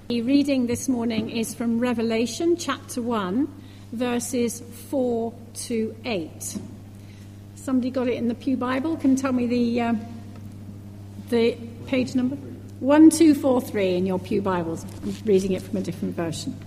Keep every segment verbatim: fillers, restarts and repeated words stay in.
The reading this morning is from Revelation chapter one, verses four to eight. Somebody got it in the Pew Bible? Can tell me the uh, the page number? one two four three in your Pew Bibles. I'm reading it from a different version.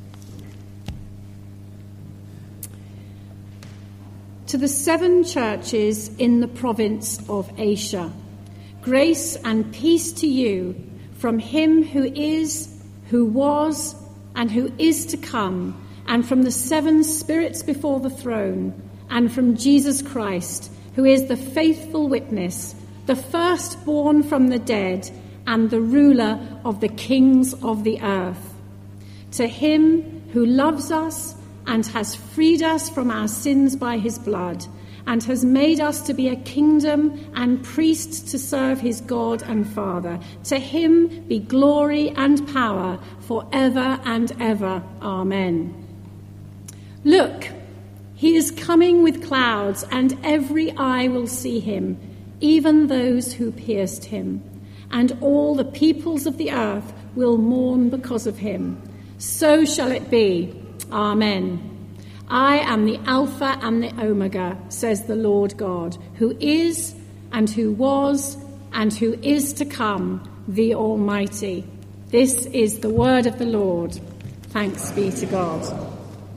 To the seven churches in the province of Asia, grace and peace to you from him who is, who was, and who is to come, and from the seven spirits before the throne, and from Jesus Christ, who is the faithful witness, the firstborn from the dead, and the ruler of the kings of the earth. To him who loves us and has freed us from our sins by his blood, and has made us to be a kingdom and priests to serve his God and Father. To him be glory and power forever and ever. Amen. Look, he is coming with clouds, and every eye will see him, even those who pierced him. And all the peoples of the earth will mourn because of him. So shall it be. Amen. I am the Alpha and the Omega, says the Lord God, who is, and who was, and who is to come, the Almighty. This is the word of the Lord. Thanks be to God.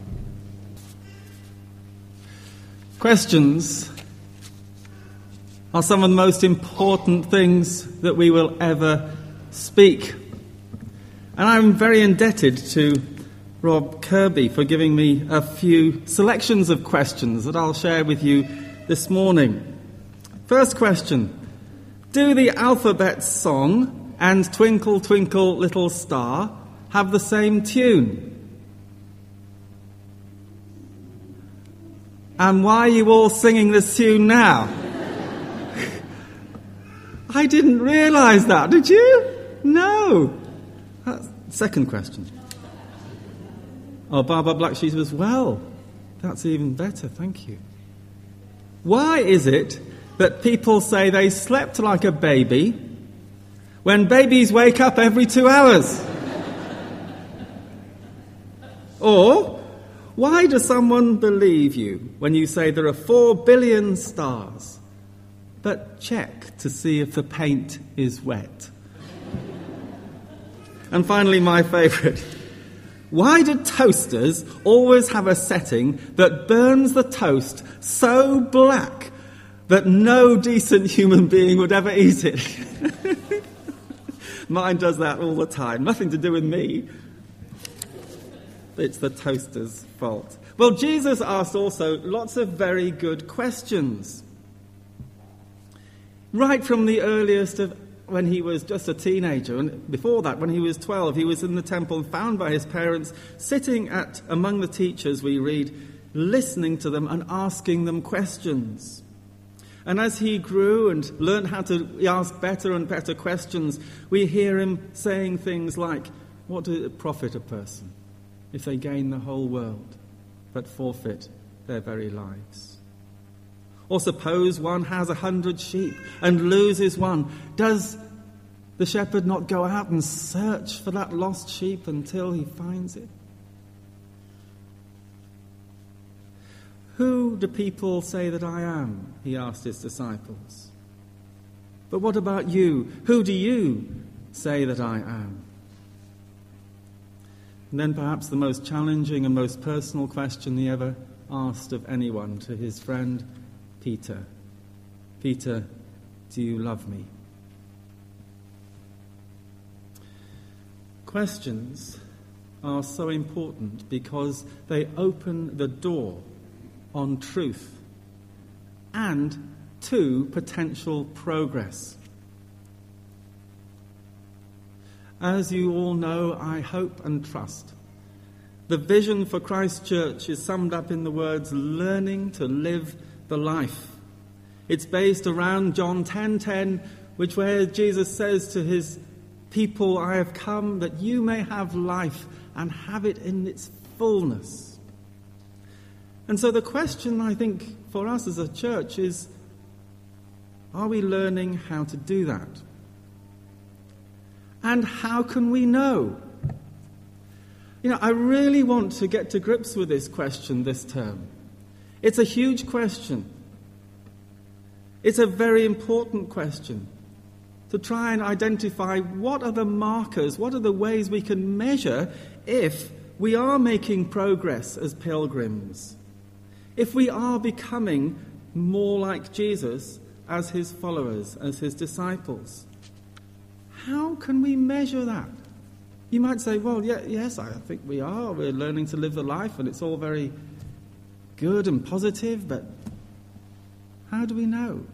Questions are some of the most important things that we will ever speak. And I'm very indebted to Rob Kirby for giving me a few selections of questions that I'll share with you this morning. First question: do the alphabet song and Twinkle Twinkle Little Star have the same tune? And why are you all singing this tune now? I didn't realise that, did you? No. That's second question. Oh, Barbara Black Sheep as well. That's even better, thank you. Why is it that people say they slept like a baby when babies wake up every two hours? Or, why does someone believe you when you say there are four billion stars, but check to see if the paint is wet? And finally, my favourite. Why do toasters always have a setting that burns the toast so black that no decent human being would ever eat it? Mine does that all the time. Nothing to do with me. It's the toaster's fault. Well, Jesus asked also lots of very good questions. Right from the earliest of when he was just a teenager, and before that, when he was twelve, he was in the temple and found by his parents, sitting at among the teachers, we read, listening to them and asking them questions. And as he grew and learned how to ask better and better questions, we hear him saying things like, what does it profit a person if they gain the whole world but forfeit their very lives? Or suppose one has a hundred sheep and loses one. Does the shepherd not go out and search for that lost sheep until he finds it? Who do people say that I am? He asked his disciples. But what about you? Who do you say that I am? And then perhaps the most challenging and most personal question he ever asked of anyone, to his friend Peter. Peter, do you love me? Questions are so important because they open the door on truth and to potential progress. As you all know, I hope and trust, the vision for Christ Church is summed up in the words, learning to live the life. It's based around John ten ten, which where Jesus says to his people, I have come that you may have life and have it in its fullness. And so the question, I think, for us as a church is, are we learning how to do that? And how can we know You know, I really want to get to grips with this question this term. It's a huge question. It's a very important question to try and identify what are the markers, what are the ways we can measure if we are making progress as pilgrims, if we are becoming more like Jesus as his followers, as his disciples. How can we measure that? You might say, well, yeah, yes, I think we are. We're learning to live the life and it's all very good and positive, but how do we know?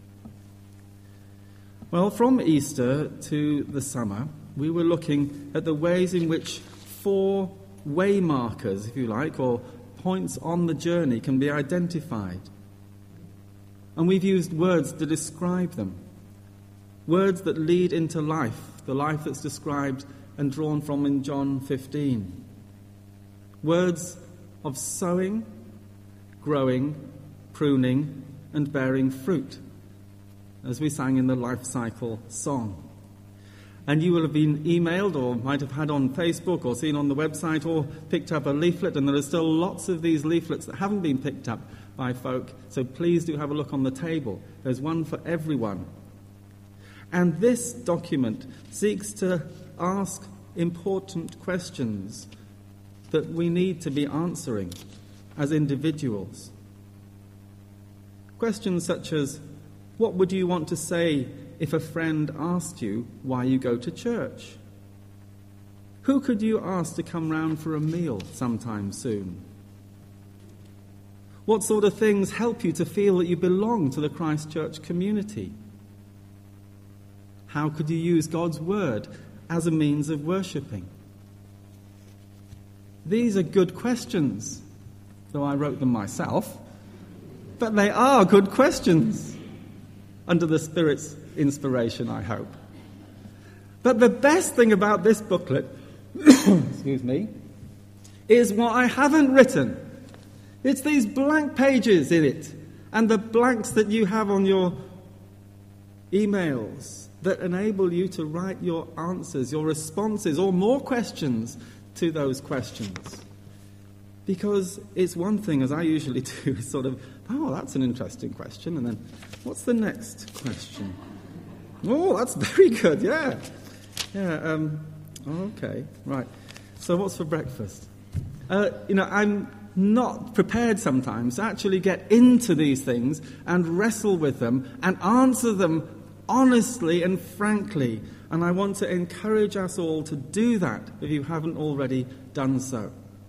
Well, from Easter to the summer, we were looking at the ways in which four way markers, if you like, or points on the journey can be identified. And we've used words to describe them. Words that lead into life, the life that's described and drawn from in John fifteen. Words of sowing, growing, pruning, and bearing fruit, as we sang in the Life Cycle song. And you will have been emailed or might have had on Facebook or seen on the website or picked up a leaflet, and there are still lots of these leaflets that haven't been picked up by folk, so please do have a look on the table. There's one for everyone. And this document seeks to ask important questions that we need to be answering as individuals. Questions such as, what would you want to say if a friend asked you why you go to church? Who could you ask to come round for a meal sometime soon? What sort of things help you to feel that you belong to the Christ Church community? How could you use God's word as a means of worshipping? These are good questions, though I wrote them myself, but they are good questions, under the Spirit's inspiration, I hope. But the best thing about this booklet, excuse me, is what I haven't written. It's these blank pages in it, and the blanks that you have on your emails that enable you to write your answers, your responses, or more questions to those questions. Because it's one thing, as I usually do, sort of, oh, that's an interesting question, and then, what's the next question? Oh, that's very good, yeah. Yeah, um, okay, right. So what's for breakfast? Uh, you know, I'm not prepared sometimes to actually get into these things and wrestle with them and answer them honestly and frankly. And I want to encourage us all to do that if you haven't already done so.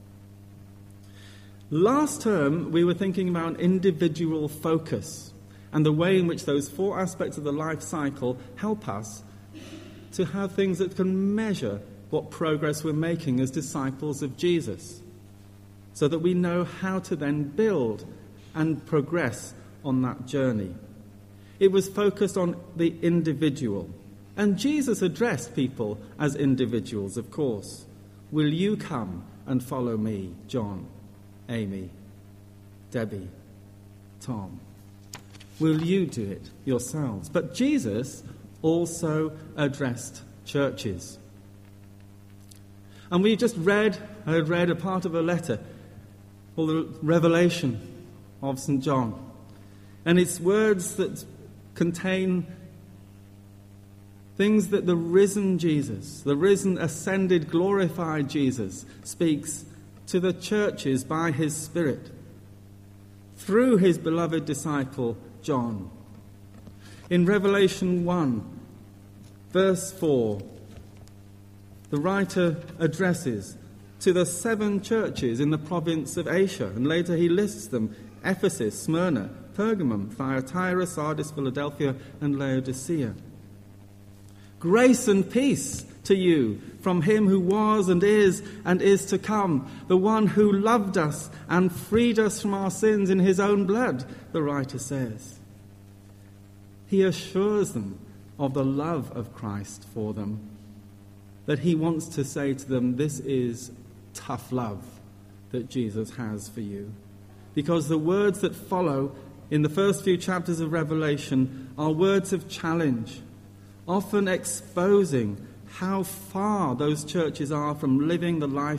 Last term, we were thinking about individual focus and the way in which those four aspects of the life cycle help us to have things that can measure what progress we're making as disciples of Jesus, so that we know how to then build and progress on that journey. It was focused on the individual. And Jesus addressed people as individuals, of course. Will you come and follow me, John, Amy, Debbie, Tom? Will you do it yourselves? But Jesus also addressed churches. And we just read, I had read a part of a letter called the Revelation of Saint John. And it's words that contain things that the risen Jesus, the risen, ascended, glorified Jesus, speaks to the churches by his Spirit through his beloved disciple John. In Revelation one, verse four, the writer addresses to the seven churches in the province of Asia, and later he lists them: Ephesus, Smyrna, Pergamum, Thyatira, Sardis, Philadelphia, and Laodicea. Grace and peace to you from him who was and is and is to come, the one who loved us and freed us from our sins in his own blood, the writer says. He assures them of the love of Christ for them, that he wants to say to them, this is tough love that Jesus has for you. Because the words that follow in the first few chapters of Revelation are words of challenge, often exposing how far those churches are from living the life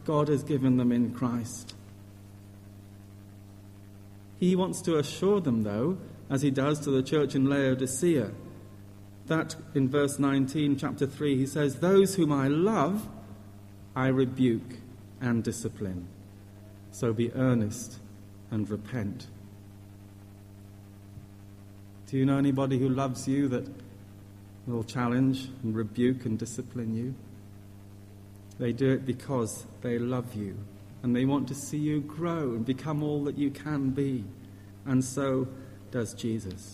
God has given them in Christ. He wants to assure them, though, as he does to the church in Laodicea, that in verse nineteen, chapter three, he says, "Those whom I love, I rebuke and discipline. So be earnest and repent." Do you know anybody who loves you that will challenge and rebuke and discipline you? They do it because they love you and they want to see you grow and become all that you can be. And so does Jesus.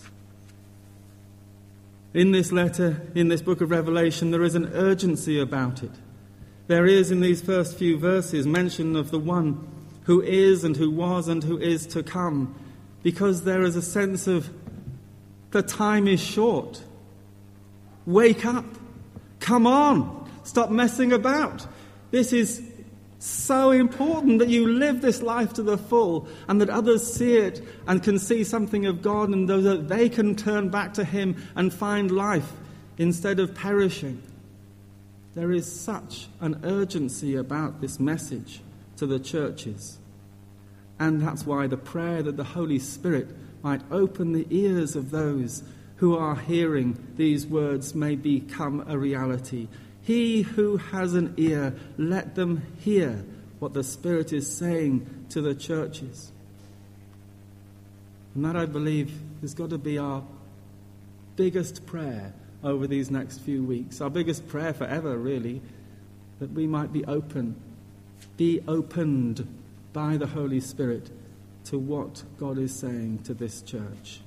In this letter, in this book of Revelation, there is an urgency about it. There is, in these first few verses, mention of the one who is and who was and who is to come, because there is a sense of the time is short. Wake up. Come on. Stop messing about. This is so important that you live this life to the full and that others see it and can see something of God, and that they can turn back to him and find life instead of perishing. There is such an urgency about this message to the churches. And that's why the prayer that the Holy Spirit might open the ears of those who are hearing these words may become a reality. He who has an ear, let them hear what the Spirit is saying to the churches. And that, I believe, has got to be our biggest prayer over these next few weeks. Our biggest prayer forever, really, that we might be open, be opened by the Holy Spirit to what God is saying to this church.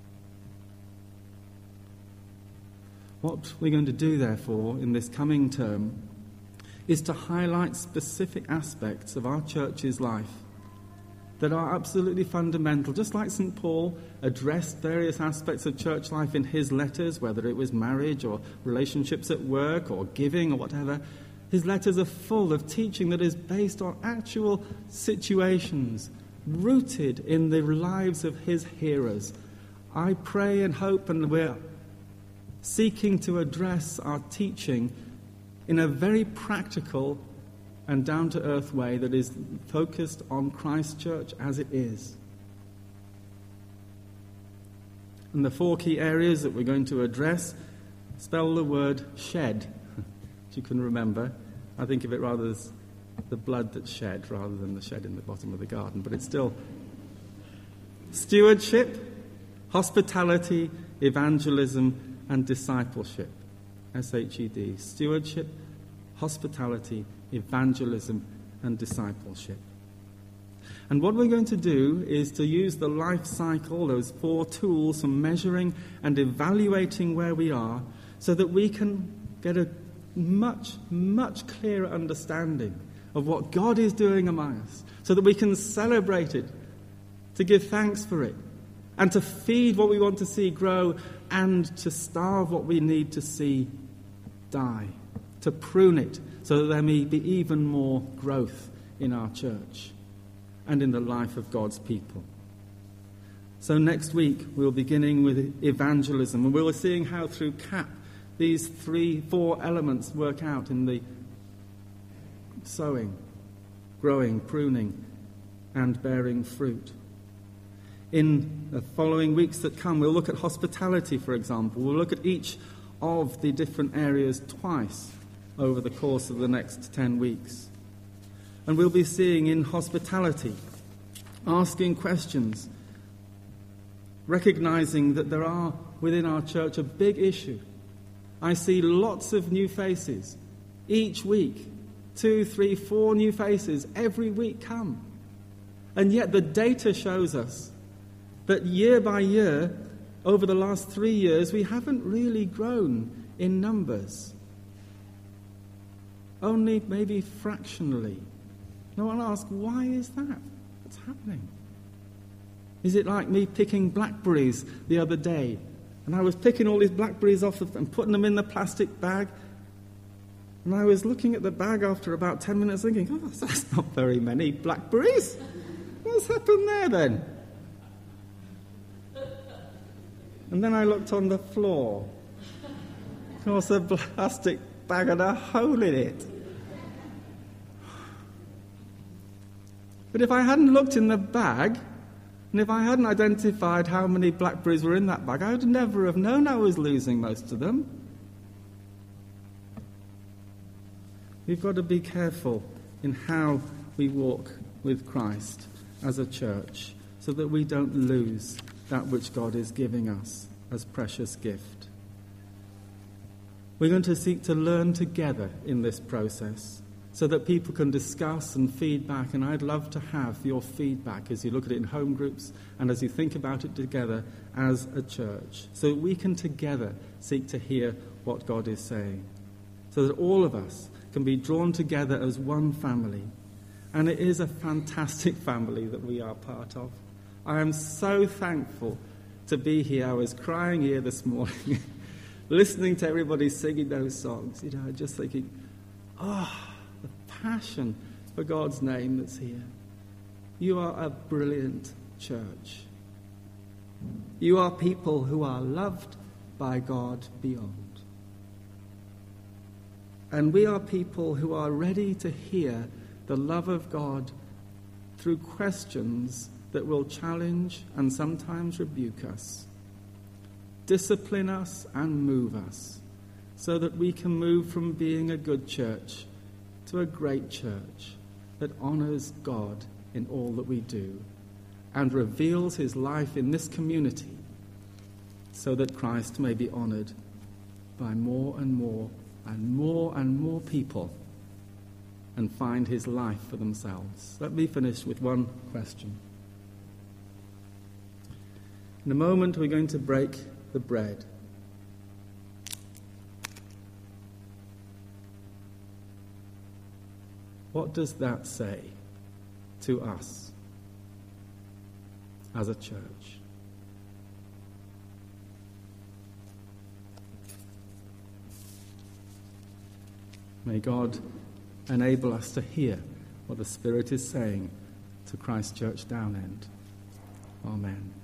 What we're going to do, therefore, in this coming term is to highlight specific aspects of our church's life that are absolutely fundamental. Just like Saint Paul addressed various aspects of church life in his letters, whether it was marriage or relationships at work or giving or whatever, his letters are full of teaching that is based on actual situations, rooted in the lives of his hearers. I pray and hope, and we're seeking to address our teaching in a very practical and down-to-earth way that is focused on Christ Church as it is. And the four key areas that we're going to address spell the word shed, as you can remember. I think of it rather as the blood that's shed rather than the shed in the bottom of the garden, but it's still stewardship, hospitality, evangelism, and discipleship. S H E D. Stewardship, hospitality, evangelism, and discipleship. And what we're going to do is to use the life cycle, those four tools for measuring and evaluating where we are, so that we can get a much, much clearer understanding of what God is doing among us, so that we can celebrate it, to give thanks for it, and to feed what we want to see grow, and to starve what we need to see die, to prune it so that there may be even more growth in our church and in the life of God's people. So next week we'll be beginning with evangelism, and we'll be seeing how through C A P these three, four elements work out in the sowing, growing, pruning, and bearing fruit. In the following weeks that come, we'll look at hospitality, for example. We'll look at each of the different areas twice over the course of the next ten weeks. And we'll be seeing in hospitality, asking questions, recognizing that there are within our church a big issue. I see lots of new faces each week. Two, three, four new faces every week come. And yet the data shows us that year by year, over the last three years, we haven't really grown in numbers. Only maybe fractionally. No one asks, why is that? What's happening? Is it like me picking blackberries the other day? And I was picking all these blackberries off and putting them in the plastic bag. And I was looking at the bag after about ten minutes thinking, oh, that's not very many blackberries. What's happened there then? And then I looked on the floor. There was a plastic bag and a hole in it. But if I hadn't looked in the bag, and if I hadn't identified how many blackberries were in that bag, I would never have known I was losing most of them. We've got to be careful in how we walk with Christ as a church, so that we don't lose that which God is giving us as precious gift. We're going to seek to learn together in this process so that people can discuss and feedback, and I'd love to have your feedback as you look at it in home groups and as you think about it together as a church, so we can together seek to hear what God is saying, so that all of us can be drawn together as one family. And it is a fantastic family that we are part of. I am so thankful to be here. I was crying here this morning, listening to everybody singing those songs, you know, just thinking, oh, the passion for God's name that's here. You are a brilliant church. You are people who are loved by God beyond. And we are people who are ready to hear the love of God through questions that will challenge and sometimes rebuke us, discipline us and move us, so that we can move from being a good church to a great church that honors God in all that we do and reveals his life in this community, so that Christ may be honored by more and more and more and more people and find his life for themselves. Let me finish with one question. In a moment, we're going to break the bread. What does that say to us as a church? May God enable us to hear what the Spirit is saying to Christ Church Downend. Amen.